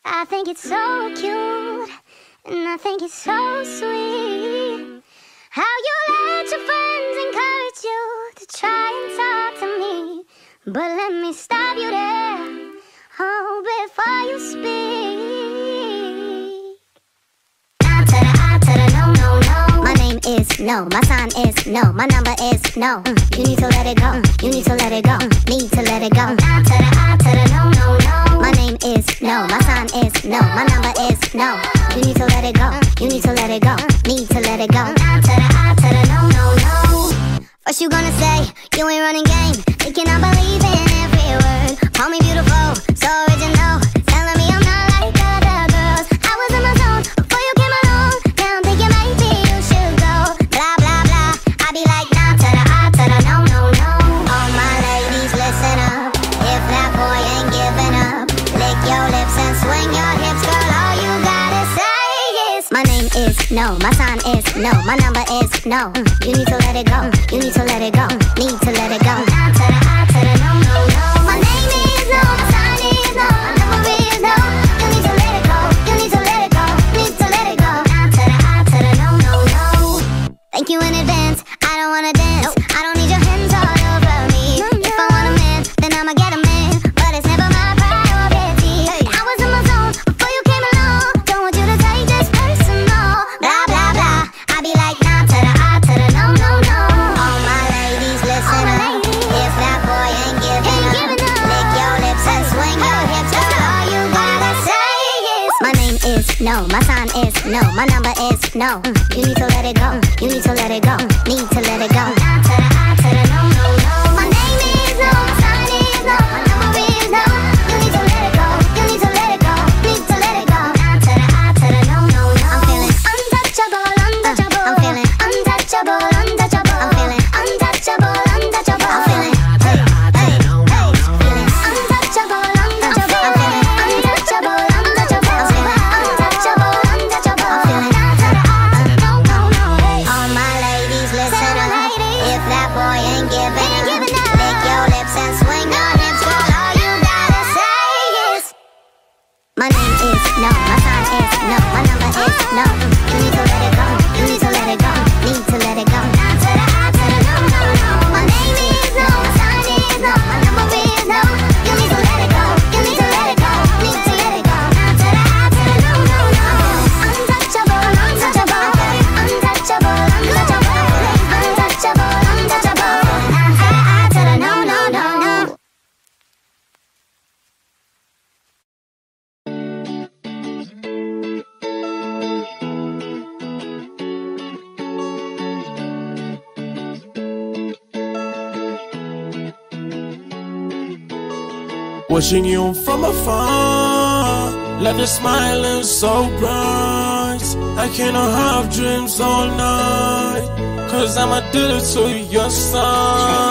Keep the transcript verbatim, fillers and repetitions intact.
I think it's so cute, and I think it's so sweet how you let your friends encourage you to try and talk to me. But let me stop you there, oh, before you speak. I to the I to the no, no, no. My name is no, my sign is no, my number is no. Mm, you need to let it go, mm, you need to let it go, mm, need to let it go. I to the I to the no, no, no. My name is no, my sign is no, my number is no. You need to let it go, you need to let it go, need to let it go. I to the I to the no, no, no. First you gonna say you ain't running game, thinking I believe in every word. Call me beautiful, so original, telling me I'm not like other girls. I was in my zone before you came along. Now I'm thinking maybe you should go. Blah blah blah. I be like nah to the I to the no no no. All my ladies listen up. If that boy ain't giving up, lick your lips and swing your hips, girl. All you gotta say is my name is no, my sign is no, my number is no. Mm, you need to let it go, mm, you need to let it go, mm, need to let it go. I to the I to the no no no. My name is no, my sign is no, my number is no. You need to let it go, you need to let it go, need to let it go. I to the I to the no no no. Thank you in advance, I don't wanna dance, nope. I don't need your hands all over me. No, no. If I want a man, then I'ma get a man, but it's never my priority. Hey. I was in my zone before you came along. Don't want you to take this personal. Blah blah blah. I be like nah to the I to the no no no. All my ladies listen up. Ladies. If that boy ain't giving, ain't up, giving up, lick your lips and swing your hips. That's all you gotta say is my name is no, my sign is no, my number is no. Mm, you need to let it go, mm, you need to let it go, mm, need to let it go. I to the I to the no no no. My name is no, my sign is no, my number is no. You need to let it go, you need to let it go, need to let it go. I to the I to the no no no. I'm feeling untouchable, untouchable. Uh, I'm feeling untouchable, untouchable. I'm feeling untouchable, untouchable. I'm feeling hey hey hey. Feeling untouchable, untouchable. I'm feeling untouchable, untouchable. I'm feeling untouchable, untouchable. I'm feeling I to the I to the no no no. All my ladies listen up. If that boy ain't giving up, lick your lips and swing your hips, girl. All you gotta say is my name is no, my sign is no, my number is no. You need to let it go, you need to let it go, need to let it go. I to the I to the no no no. My name is no, my sign is no, my number is no. You need to let it go, you need to let it go, need to let it go. I to the I to the no no no. Untouchable, untouchable, untouchable, untouchable, untouchable, untouchable. I to the I to the no no no no. Watching you from afar, love your smiling so bright. I cannot have dreams all night, cause I'm addicted to your side.